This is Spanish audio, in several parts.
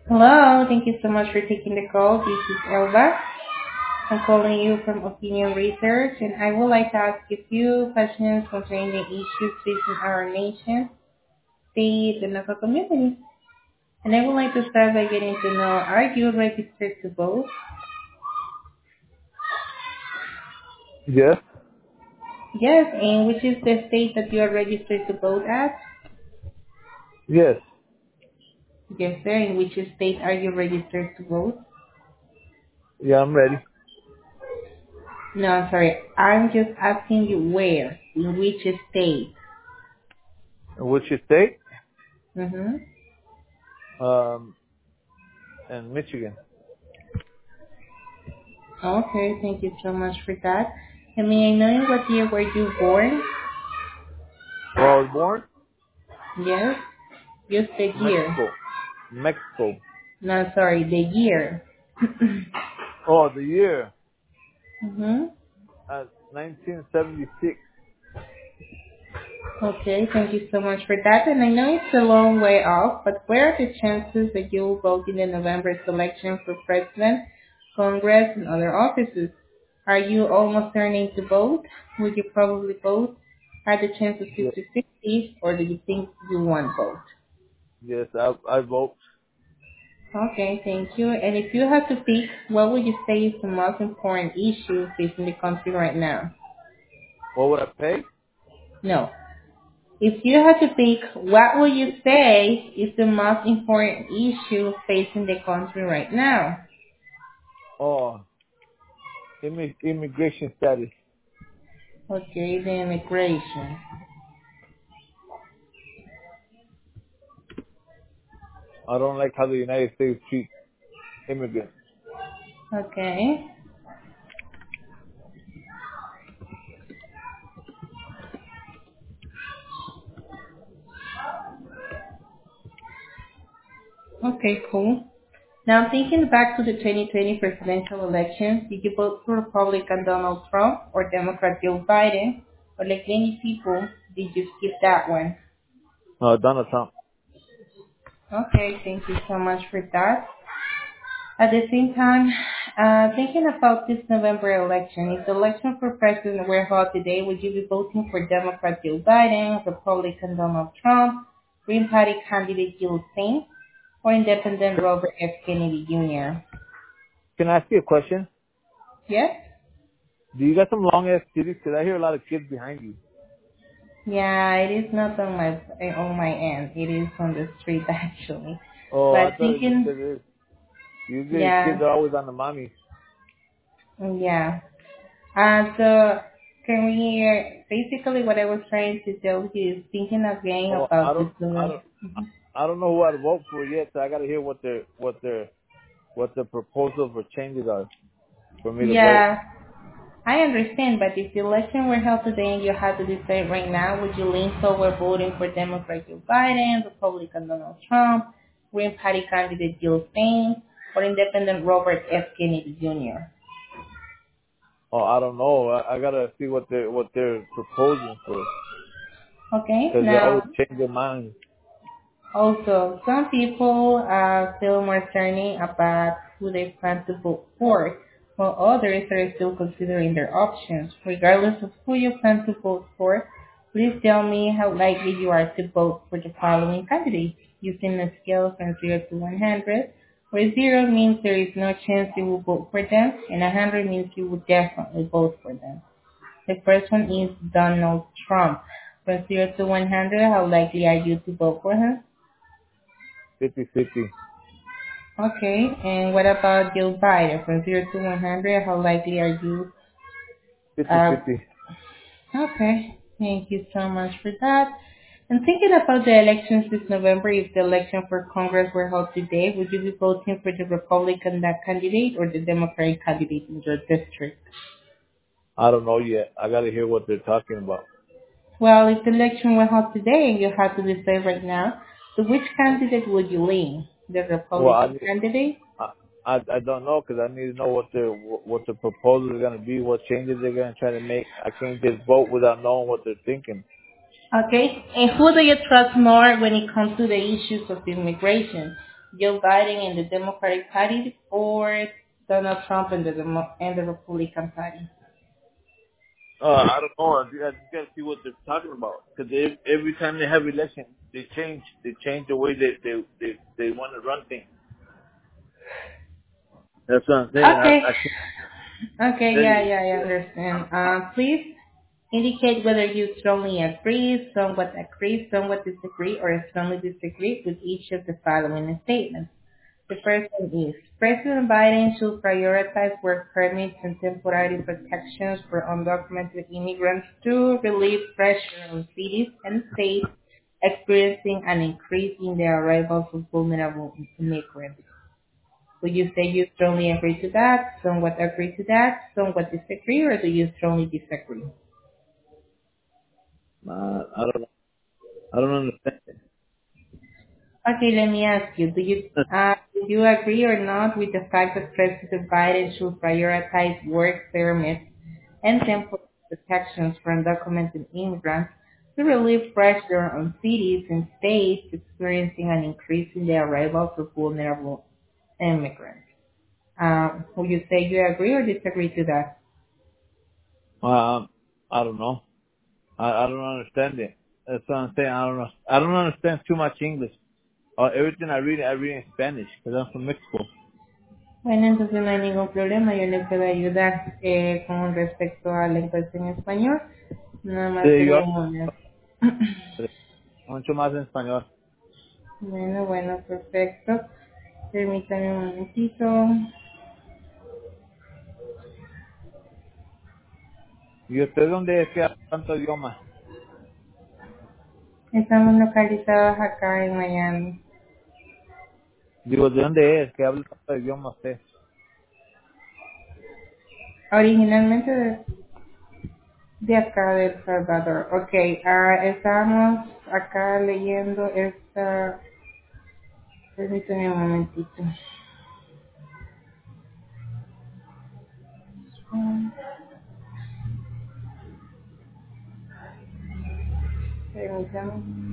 Hello, thank you so much for taking the call. This is Elba. I'm calling you from Opinion Research, and I would like to ask you a few questions concerning the issues facing our nation, state, and local community. And I would like to start by getting to know, are you registered to vote? Yes, Yes, and which is the state that you are registered to vote at? yes. Yes, sir. In which state are you registered to vote? Yeah, I'm ready. No, I'm sorry. I'm just asking you where, in which state. And which state? Mm-hmm. Um, in Michigan. Okay, thank you so much for that. And may I know in what year were you born? Where I was born? Yes, just the year. Mexico. Mexico. No, sorry, the year. Oh, the year. Mm-hmm. 1976. Okay, thank you so much for that. And I know it's a long way off, but where are the chances that you will vote in the November election for president, Congress, and other offices? Are you almost turning to vote? Would you probably vote? Are the chances Yeah. 50-50, or do you think you won't vote? Yes, I vote. Okay, thank you. And if you had to pick, what would you say is the most important issue facing the country right now? What would I pay? No. If you had to pick, what would you say is the most important issue facing the country right now? Oh, immigration status. Okay, the immigration. I don't like how the United States treats immigrants. Okay. Okay, cool. Now thinking back to the 2020 presidential election, did you vote for Republican Donald Trump or Democrat Joe Biden? Or like many people, did you skip that one? Donald Trump. Okay, thank you so much for that. At the same time, thinking about this November election, if the election for president were held today, would you be voting for Democrat Joe Biden, Republican Donald Trump, Green Party candidate Jill Stein, or Independent Robert F. Kennedy Jr.? Can I ask you a question? Yes? Do you got some long ass titties? Cause I hear a lot of kids behind you. Yeah, it is not on my end. It is on the street actually. Oh, I But thought it was thinking, because it is. Usually kids yeah, are always on the mommy. yeah. So can we basically what I was trying to tell you is thinking again Oh, about this election. I don't know who I'd vote for yet, so I got to hear what the proposal for changes are for me to vote. Yeah, I understand, but if the election were held today and you had to decide right now, would you lean toward voting for Democrat Joe Biden, Republican Donald Trump, Green Party candidate Jill Stein, or Independent Robert F. Kennedy Jr.? Oh, I don't know. I gotta see what they're proposing for, Okay, because they now always change their minds. also, some people feel more certain about who they plan to vote for, while others are still considering their options. Regardless of who you plan to vote for, please tell me how likely you are to vote for the following candidates using a scale from 0 to 100, where 0 means there is no chance you will vote for them, and 100 means you will definitely vote for them. The first one is Donald Trump. From 0 to 100, how likely are you to vote for him? 50-50. Okay, and what about Joe Biden? From 0 to 100, how likely are you? Uh, 50-50. okay, thank you so much for that. And thinking about the elections this November, if the election for Congress were held today, would you be voting for the Republican candidate or the Democratic candidate in your district? I don't know yet. I gotta hear what they're talking about. Well, if the election were held today and you had to decide right now, to which candidate would you lean? The Well, Republican candidate? I don't know because I need to know what the proposal is gonna be, what changes they're gonna try to make. I can't just vote without knowing what they're thinking. Okay. And who do you trust more when it comes to the issues of immigration? Joe Biden in the Democratic Party or Donald Trump in the Republican Party? I don't know. I just gotta see what they're talking about. Because every time they have elections, they change. They change the way they want to run things. That's what I'm saying. Okay. I can't Okay, tell yeah, you. yeah, I understand. Please indicate whether you strongly agree, somewhat agree, somewhat disagree, or strongly disagree with each of the following statements. The first one is President Biden should prioritize work permits and temporary protections for undocumented immigrants to relieve pressure on cities and states experiencing an increase in the arrivals of vulnerable immigrants. Would you say you strongly agree to that, somewhat agree to that, somewhat disagree, or do you strongly disagree? I don't know. I don't understand. Okay, let me ask you, do you agree or not with the fact that President Biden should prioritize work permits and temporary protections for undocumented immigrants to relieve pressure on cities and states experiencing an increase in the arrivals of vulnerable immigrants? Would you say you agree or disagree to that? I don't know. I don't understand it. That's what I'm saying. I don't know. I don't understand too much English. Everything I read in Spanish because I'm from Mexico. Bueno, entonces no hay ningún problema, yo le puedo ayudar con respecto a la encuesta en español. Nada más Sí, yo tenemos una. mucho más en español. Bueno, bueno, perfecto. Permítame un momentito. ¿Y usted dónde es que habla tanto idioma? Estamos localizados acá en Miami. Digo, ¿de dónde es que habla tanto idioma usted? Originalmente de acá de El Salvador. Ok, estamos acá leyendo esta. Permítame un momentito. Mm, Permítame.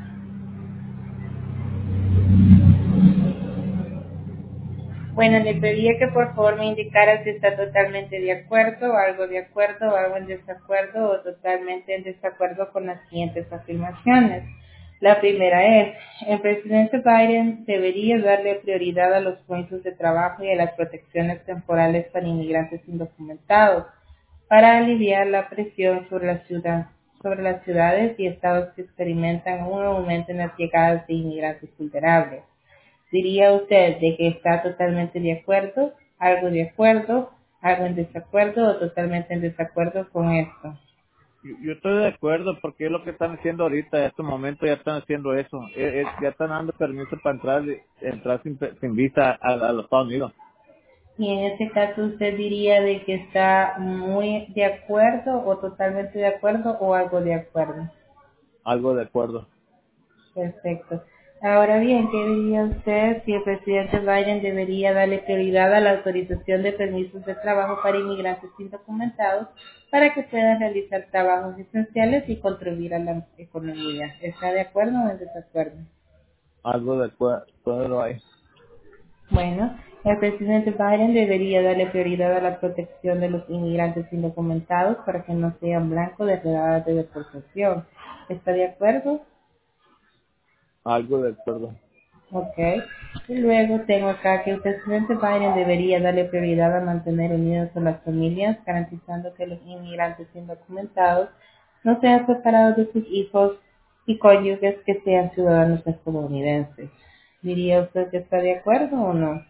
Bueno, le pedía que por favor me indicara si está totalmente de acuerdo, algo de acuerdo, algo en desacuerdo o totalmente en desacuerdo con las siguientes afirmaciones. La primera es, el presidente Biden debería darle prioridad a los puestos de trabajo y a las protecciones temporales para inmigrantes indocumentados para aliviar la presión sobre las ciudades y estados que experimentan un aumento en las llegadas de inmigrantes vulnerables. ¿Diría usted de que está totalmente de acuerdo, algo en desacuerdo o totalmente en desacuerdo con esto? Yo estoy de acuerdo porque es lo que están haciendo ahorita, en estos momentos ya están haciendo eso. Ya están dando permiso para entrar sin visa a los Estados Unidos. Y en ese caso usted diría de que está muy de acuerdo o totalmente de acuerdo o algo de acuerdo. Algo de acuerdo. Perfecto. Ahora bien, ¿qué diría usted si el presidente Biden debería darle prioridad a la autorización de permisos de trabajo para inmigrantes indocumentados para que puedan realizar trabajos esenciales y contribuir a la economía? ¿Está de acuerdo o en desacuerdo? Algo de acuerdo ahí. Bueno, el presidente Biden debería darle prioridad a la protección de los inmigrantes indocumentados para que no sean blanco de redadas de deportación. ¿Está de acuerdo? Algo de acuerdo. Ok. Y luego tengo acá que el presidente Biden debería darle prioridad a mantener unidas a las familias, garantizando que los inmigrantes indocumentados no sean separados de sus hijos y cónyuges que sean ciudadanos estadounidenses. ¿Diría usted que está de acuerdo o no?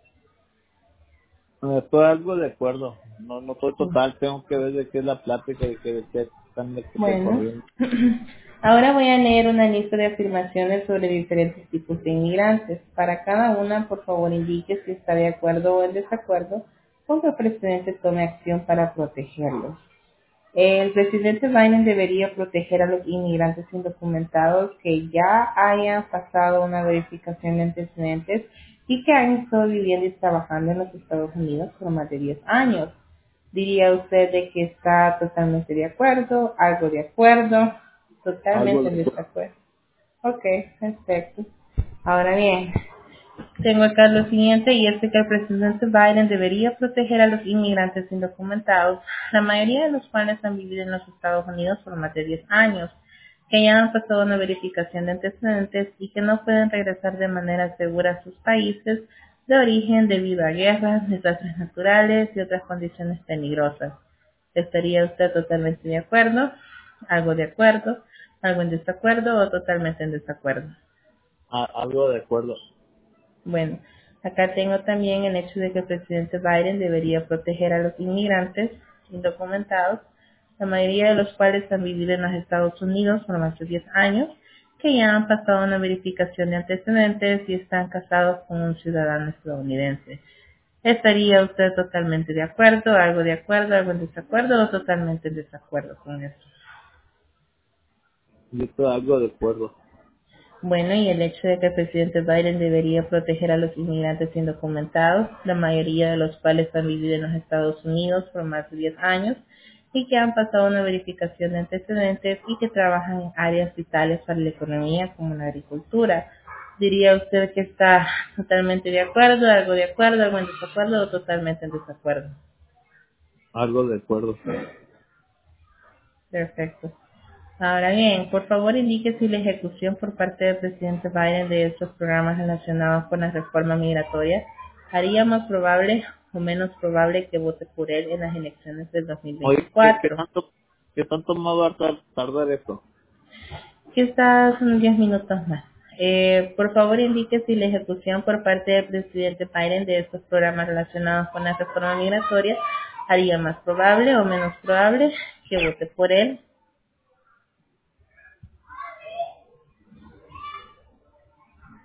Estoy algo de acuerdo. No estoy total. Tengo que ver de qué es la plática y de qué están Bueno, corriendo. ahora voy a leer una lista de afirmaciones sobre diferentes tipos de inmigrantes. Para cada una, por favor, indique si está de acuerdo o en desacuerdo con que el presidente tome acción para protegerlos. El presidente Biden debería proteger a los inmigrantes indocumentados que ya hayan pasado una verificación de antecedentes y que han estado viviendo y trabajando en los Estados Unidos por más de 10 años. ¿Diría usted de que está totalmente de acuerdo, algo de acuerdo, Algo totalmente de en acuerdo. desacuerdo? Ok, perfecto. Ahora bien, Tengo acá lo siguiente, y es que el presidente Biden debería proteger a los inmigrantes indocumentados, la mayoría de los cuales han vivido en los Estados Unidos por más de 10 años, que ya han pasado una verificación de antecedentes y que no pueden regresar de manera segura a sus países de origen debido a guerras, desastres naturales y otras condiciones peligrosas. ¿Estaría usted totalmente de acuerdo, algo en desacuerdo o totalmente en desacuerdo? Algo de acuerdo. Bueno, acá tengo también el hecho de que el presidente Biden debería proteger a los inmigrantes indocumentados, la mayoría de los cuales han vivido en los Estados Unidos por más de 10 años, que ya han pasado una verificación de antecedentes y están casados con un ciudadano estadounidense. ¿Estaría usted totalmente de acuerdo, algo en desacuerdo o totalmente en desacuerdo con eso? Yo estoy algo de acuerdo. Bueno, y el hecho de que el presidente Biden debería proteger a los inmigrantes indocumentados, la mayoría de los cuales han vivido en los Estados Unidos por más de 10 años y que han pasado una verificación de antecedentes y que trabajan en áreas vitales para la economía como la agricultura. ¿Diría usted que está totalmente de acuerdo, algo en desacuerdo o totalmente en desacuerdo? Algo de acuerdo. Perfecto. Ahora bien, por favor indique si la ejecución por parte del presidente Biden de estos programas relacionados con la reforma migratoria haría más probable o menos probable que vote por él en las elecciones del Oye, 2024. qué tanto más va a tardar esto? Quizás unos 10 minutos más. Por favor indique si la ejecución por parte del presidente Biden de estos programas relacionados con la reforma migratoria haría más probable o menos probable que vote por él